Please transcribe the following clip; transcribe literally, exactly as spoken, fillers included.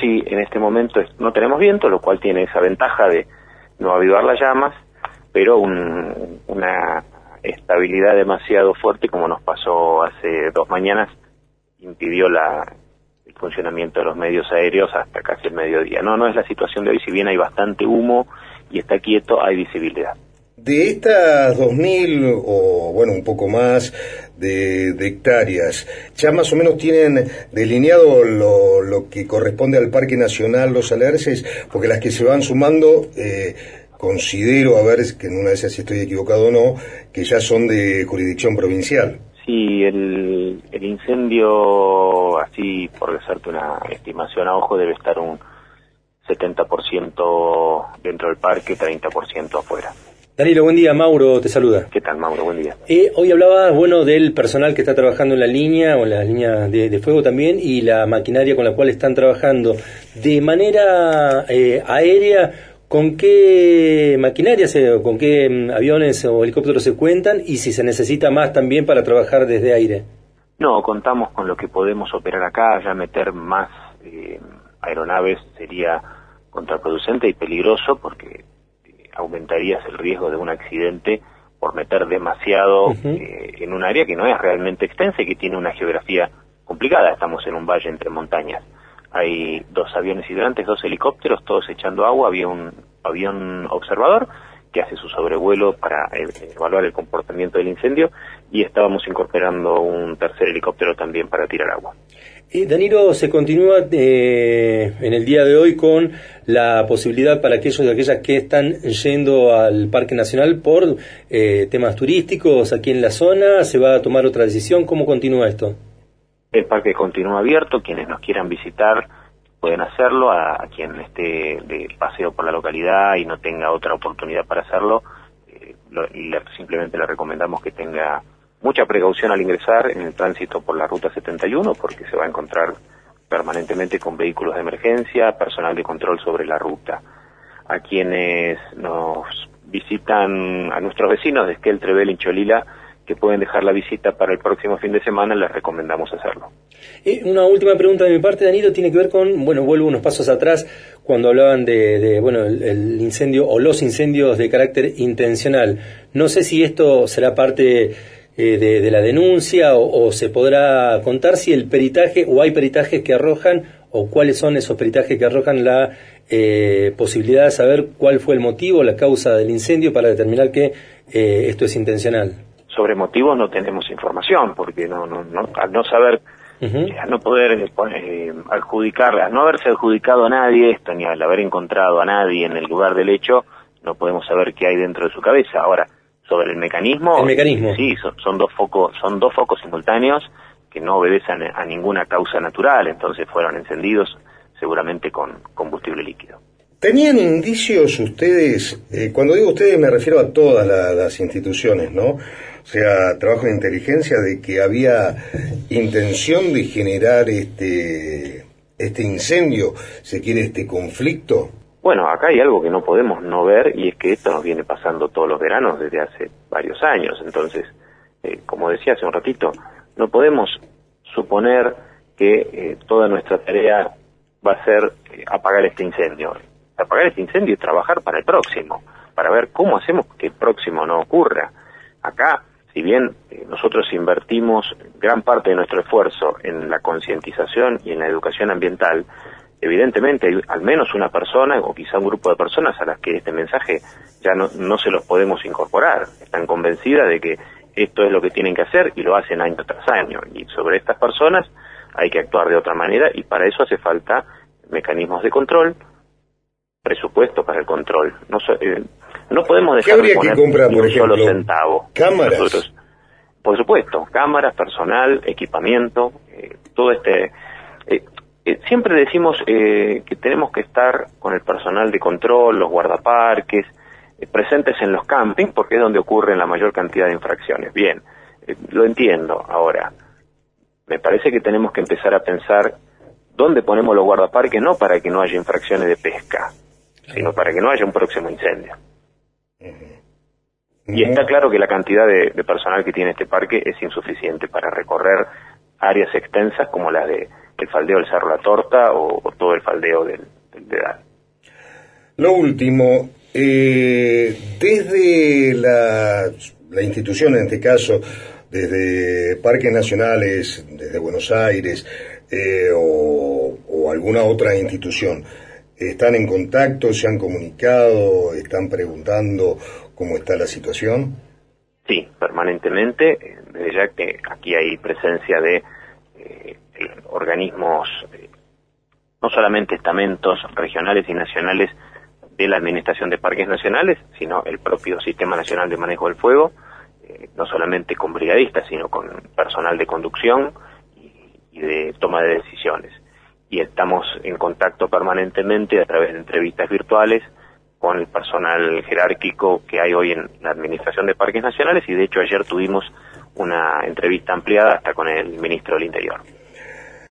sí, en este momento no tenemos viento, lo cual tiene esa ventaja de no avivar las llamas, pero un, una estabilidad demasiado fuerte, como nos pasó hace dos mañanas, impidió la, el funcionamiento de los medios aéreos hasta casi el mediodía. No, no es la situación de hoy, si bien hay bastante humo y está quieto, hay visibilidad. De estas dos mil, o bueno, un poco más, de, de hectáreas, ¿ya más o menos tienen delineado lo, lo que corresponde al Parque Nacional Los Alerces? Porque las que se van sumando, eh, considero, a ver, que en una de esas si estoy equivocado o no, que ya son de jurisdicción provincial. Sí, el, el incendio, así por hacerte una estimación a ojo, debe estar un setenta por ciento dentro del parque, treinta por ciento afuera. Danilo, buen día. Mauro te saluda. ¿Qué tal, Mauro? Buen día. Eh, hoy hablabas, bueno, del personal que está trabajando en la línea, o en la línea de, de fuego también, y la maquinaria con la cual están trabajando. De manera eh, aérea, ¿con qué maquinaria, se, con qué um, aviones o helicópteros se cuentan? Y si se necesita más también para trabajar desde aire. No, contamos con lo que podemos operar acá. Ya meter más eh, aeronaves sería contraproducente y peligroso, porque aumentarías el riesgo de un accidente por meter demasiado uh-huh. eh, en un área que no es realmente extensa y que tiene una geografía complicada. Estamos en un valle entre montañas. Hay dos aviones hidrantes, dos helicópteros, todos echando agua. Había un avión observador que hace su sobrevuelo para eh, evaluar el comportamiento del incendio, y estábamos incorporando un tercer helicóptero también para tirar agua. Eh, Danilo, se continúa eh, en el día de hoy con la posibilidad para aquellos y aquellas que están yendo al Parque Nacional por eh, temas turísticos aquí en la zona. ¿Se va a tomar otra decisión? ¿Cómo continúa esto? El parque continúa abierto. Quienes nos quieran visitar pueden hacerlo. A, a quien esté de paseo por la localidad y no tenga otra oportunidad para hacerlo, eh, lo, le, simplemente le recomendamos que tenga mucha precaución al ingresar en el tránsito por la ruta setenta y uno, porque se va a encontrar permanentemente con vehículos de emergencia, personal de control sobre la ruta. A quienes nos visitan, a nuestros vecinos de Esquel, Trebel y Cholila, que pueden dejar la visita para el próximo fin de semana, les recomendamos hacerlo. Y una última pregunta de mi parte, Danilo, tiene que ver con, bueno, vuelvo unos pasos atrás, cuando hablaban de, de bueno, el, el incendio o los incendios de carácter intencional. No sé si esto será parte eh, de, de la denuncia, o, o se podrá contar si el peritaje, o hay peritajes que arrojan, o cuáles son esos peritajes que arrojan la eh, posibilidad de saber cuál fue el motivo, la causa del incendio, para determinar que eh, esto es intencional. Sobre motivos no tenemos información, porque no, no, no al no saber, uh-huh. al no poder eh, adjudicar, al no haberse adjudicado a nadie esto, ni al haber encontrado a nadie en el lugar del hecho, no podemos saber qué hay dentro de su cabeza. Ahora, sobre el mecanismo, el mecanismo. sí, son, son dos focos, son dos focos simultáneos que no obedecen a ninguna causa natural, entonces fueron encendidos seguramente con combustible líquido. ¿Tenían indicios ustedes, eh, cuando digo ustedes me refiero a todas la, las instituciones, ¿no? O sea, trabajo de inteligencia, de que había intención de generar este este incendio, se quiere este conflicto? Bueno, acá hay algo que no podemos no ver, y es que esto nos viene pasando todos los veranos desde hace varios años. Entonces, eh, como decía hace un ratito, no podemos suponer que eh, toda nuestra tarea va a ser eh, apagar este incendio. Apagar este incendio y trabajar para el próximo, para ver cómo hacemos que el próximo no ocurra. Acá, si bien eh, nosotros invertimos gran parte de nuestro esfuerzo en la concientización y en la educación ambiental, evidentemente hay al menos una persona o quizá un grupo de personas a las que este mensaje ya no, no se los podemos incorporar. Están convencidas de que esto es lo que tienen que hacer y lo hacen año tras año. Y sobre estas personas hay que actuar de otra manera, y para eso hace falta mecanismos de control, presupuesto para el control. No, eh, no podemos dejar de poner que comprar, ni por un ejemplo, solo centavo. Cámaras. Nosotros, por supuesto, cámaras, personal, equipamiento, eh, todo este... Eh, eh, siempre decimos eh, que tenemos que estar con el personal de control, los guardaparques, eh, presentes en los campings, porque es donde ocurren la mayor cantidad de infracciones. Bien, eh, lo entiendo. Ahora, me parece que tenemos que empezar a pensar dónde ponemos los guardaparques, no para que no haya infracciones de pesca, sino para que no haya un próximo incendio. Uh-huh. Y está claro que la cantidad de, de personal que tiene este parque es insuficiente para recorrer áreas extensas como las de el faldeo del Cerro La Torta o, o todo el faldeo del, del Dedal. Lo último, eh, desde la, la institución, en este caso, desde Parques Nacionales, desde Buenos Aires, eh, o, o alguna otra institución, ¿están en contacto, se han comunicado, están preguntando cómo está la situación? Sí, permanentemente, desde ya que aquí hay presencia de eh, organismos, eh, no solamente estamentos regionales y nacionales de la Administración de Parques Nacionales, sino el propio Sistema Nacional de Manejo del Fuego, eh, no solamente con brigadistas, sino con personal de conducción y, y de toma de decisiones. Y estamos en contacto permanentemente a través de entrevistas virtuales con el personal jerárquico que hay hoy en la Administración de Parques Nacionales, y de hecho ayer tuvimos una entrevista ampliada hasta con el Ministro del Interior.